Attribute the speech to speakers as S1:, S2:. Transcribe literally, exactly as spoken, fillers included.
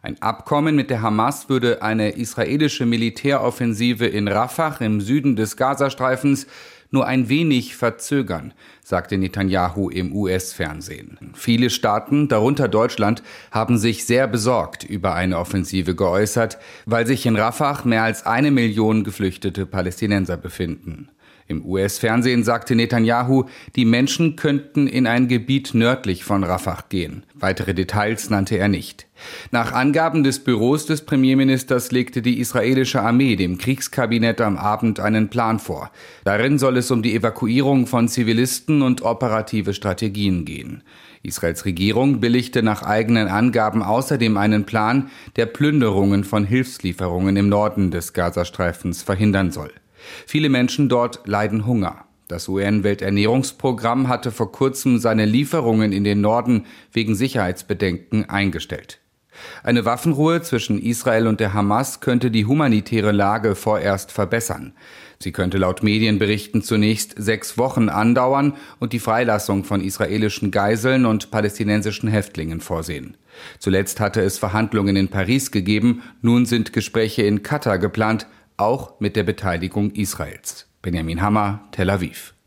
S1: Ein Abkommen mit der Hamas würde eine israelische Militäroffensive in Rafah im Süden des Gazastreifens nur ein wenig verzögern, sagte Netanjahu im U S-Fernsehen. Viele Staaten, darunter Deutschland, haben sich sehr besorgt über eine Offensive geäußert, weil sich in Rafah mehr als eine Million geflüchtete Palästinenser befinden. Im U S-Fernsehen sagte Netanjahu, die Menschen könnten in ein Gebiet nördlich von Rafah gehen. Weitere Details nannte er nicht. Nach Angaben des Büros des Premierministers legte die israelische Armee dem Kriegskabinett am Abend einen Plan vor. Darin soll es um die Evakuierung von Zivilisten und operative Strategien gehen. Israels Regierung billigte nach eigenen Angaben außerdem einen Plan, der Plünderungen von Hilfslieferungen im Norden des Gazastreifens verhindern soll. Viele Menschen dort leiden Hunger. Das U N-Welternährungsprogramm hatte vor kurzem seine Lieferungen in den Norden wegen Sicherheitsbedenken eingestellt. Eine Waffenruhe zwischen Israel und der Hamas könnte die humanitäre Lage vorerst verbessern. Sie könnte laut Medienberichten zunächst sechs Wochen andauern und die Freilassung von israelischen Geiseln und palästinensischen Häftlingen vorsehen. Zuletzt hatte es Verhandlungen in Paris gegeben, nun sind Gespräche in Katar geplant, auch mit der Beteiligung Israels. Benjamin Hammer, Tel Aviv.